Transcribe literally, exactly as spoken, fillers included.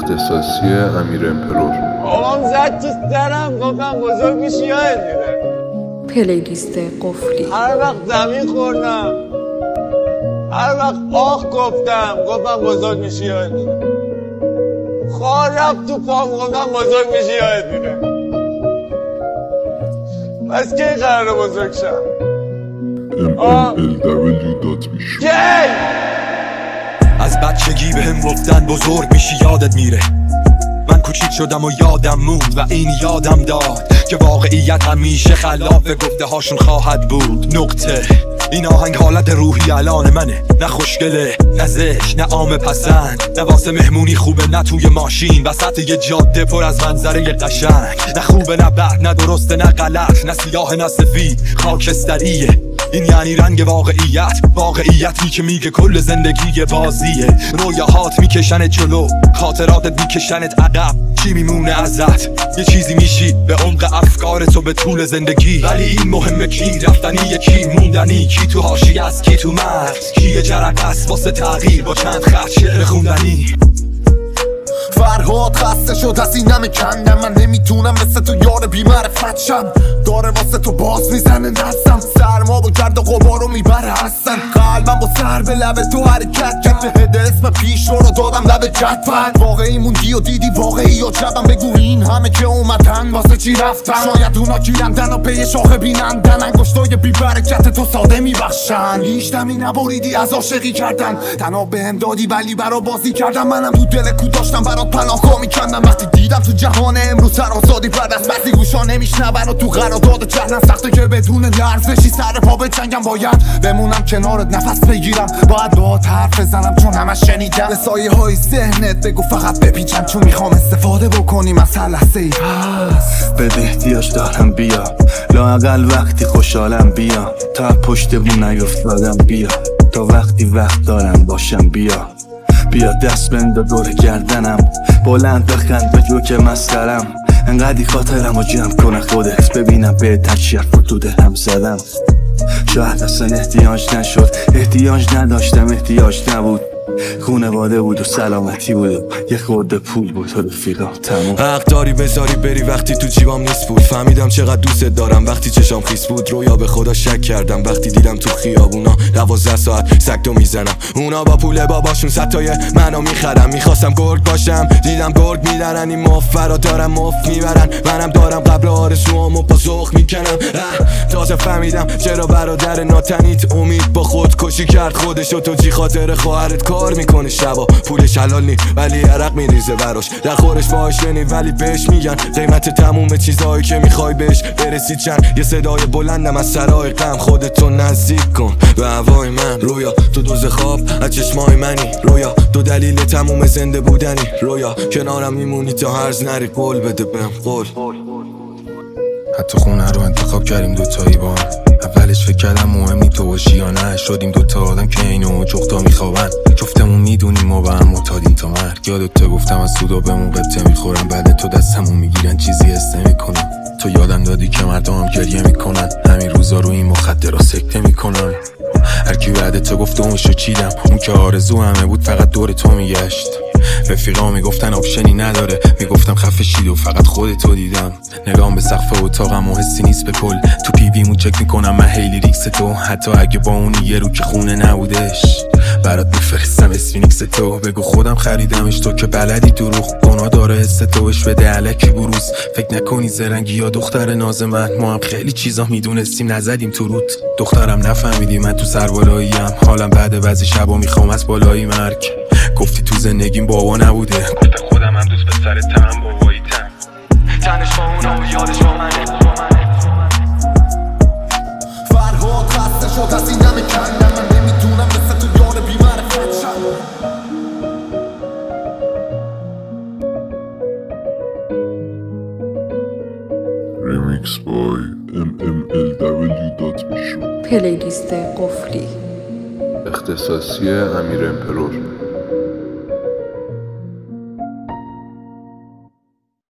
اختصاصی امیر امپرور. آقام زد تو سرم گفتم بزرگ میشی یاد میره. پلیلیست قفلی. هر وقت زمین خوردم، هر وقت آخ گفتم گفتم بزرگ میشی یاد میره. خواه رفت تو پام گفتم بزرگ میشی یاد میره. پس کی قراره بزرگ شم؟ ام ال ال دبلیو دات میشو. کی؟ از بچگی به هم گفتن بزرگ میشی یادت میره. من کوچیک شدم و یادم موند و این یادم داد که واقعیت همیشه خلاف گفته هاشون خواهد بود. نقطه. این آهنگ حالت روحی الان منه، نه خوشگله نه زشت نه عام پسند، نه واسه مهمونی خوبه نه توی ماشین وسط یه جاده پر از منظره قشنگ، نه خوبه نه بد نه درسته نه غلط، نه سیاه نه سفید خاکستریه. این یعنی رنگ واقعیت، واقعیتی که میگه کل زندگی بازیه. رویاهات میکشنت جلو، خاطراتت میکشنت عقب. چی میمونه ازت؟ یه چیزی میشی به عمق افکار تو به طول زندگی. ولی این مهمه کی رفتنی کی موندنی، کی تو حاشیه است کی تو مرز، کی یه جرقه است واسه تغییر با چند خط شعر خوندنی. فرهاد خسته شد از اینم کندم، من نمیتونم مثل تو یار بی‌معرفت شم. داره واسه تو باز میزنه دستم، سرما با گرد و غبارو میبره هستن. قلبم با سر به لب تو حرکت کرد، هد اسم پیش رو دادم لب جدول. واقعی موندی و دیدی واقعی و جبم، بگو این همه که اومدن واسه چی رفتن. شاید اونا گیرندن و پی شاخه بینندن، انگشتای بی برکت تو ساده میبخشن. هیچ دمی نبریدی از عاشقی کردن، تنها بهم دادی ولی برا بازی کردم. منم تو دل کو داشتم برات پناهگاه میکندم. وقتی دیدم تو جهان امروز سر آزادی بعد از بعضی گوشا نمیشنون و تو قرارداد جهنم سخته که بدون لرزشی سر پا بجنگم. باید بمونم کنارت نفس بگیرم، باید باهات حرف بزنم چون همش شنیدم. به سایه های ذهنت بگو فقط بپیچم، چون میخوام استفاده بکنیم از هر لحظه ای هست. بده احتیاج دارم بیا، لااقل وقتی خوشحالم بیا. تا پشت بون نیفتادم بیا، تا وقتی وقت دارم باشم بیا. بیا دست بنده دور گردنم، بلند بخند به جو که مسخرم. انقدی خاطرم رو جمع کنه خودت، ببینم به تکشیر فتوده هم زدم. شاید اصلا احتیاج نشد، احتیاج نداشتم احتیاج نبود. خونواده بود و سلامتی بود و یه خورده پول بود و رفیقم تموم. حق داری بذاری بری وقتی تو جیبام نیست بود. فهمیدم چقدر دوست دارم وقتی چشام خیس بود. رویا به خدا شک کردم وقتی دیدم تو خیابونا دوازده ساعت سگتو میزنم. اونا با پول باباشون ستای منو میخرم. میخواستم گرگ باشم دیدم گرگ میدارن. این مفرا دارم مفت میبرن، منم دارم قبل آرزوامو با ذوق میکنم. تازه فهمیدم چرا برادر ناتنیت امید با خودکشی کرد خودشو. تو جی خاطر خواهرت کار میکنه شبا، پولش حلال نی ولی عرق میریزه براش. در خورش باهاش نی ولی بهش میگن قیمت تموم چیزایی که میخوای بهش برسی چند. یه صدای بلندم از سرای غم، خودتو نزدیک کن به هوای من. رویا تو دوز خواب از چشمای منی، رویا دو دلیل تموم زنده بودنی. رویا کنارم میمونی تا هرز نری، قول بده بهم قول. حتی خونه رو انتخاب کردیم دوتایی با هم. اولش فکر کردم مهمی تو باشی یا نه، شدیم دوتا آدم که اینو جفتا میخوابن. جفتمون میدونیم و با هم معتادیم تا مرگ. یادت گفتم از سودا بهمون قطعه میخورم، بعد تو دستمون میگیرن چیزی حس نمیکنم. تو یادم دادی که مردم هم گریه میکنن، همین روزا رو این مخدرها سکته میکنن. هرکی بعد تو گفت اونشو چیدم، اون که آرزو همه بود فقط دور تو میگشت. رفیقا میگفتن آپشنی نداره، میگفتم خفه شید و فقط خودتو دیدم. نگام به سقف اتاقم و حسی نیست به کل، تو پیویمو چک میکنم من هیلی ریکس تو. حتی اگه با اون یه رو که خونه نبودش برات میفرستم اسفینیکس تو. بگو خودم خریدمش تو که بلدی دروغ، گناه داره حس تو بش بده علکی بروز. فکر نکنی زرنگی یا دختر ناز من، ما هم خیلی چیزا میدونستیم نزدیم تو روت. دخترم نفهمیدی من تو سربالاییم، حالم بعد بعضی شبا میخوام از بالایی مرگ. گفتی تو زندگیم بابا نبوده، گفتم خودم هم دوست به سر تم بابایی تم. تنش با اونا و یادش با منه. فرهاد خسته شد از اینم کندم، من نمیتونم مثل تو یار بی‌معرفت شم. ریمیکس بای ام ال ال دبلیو دات میشو. پلیلیست قفلی. اختصاصی امیر امپرور.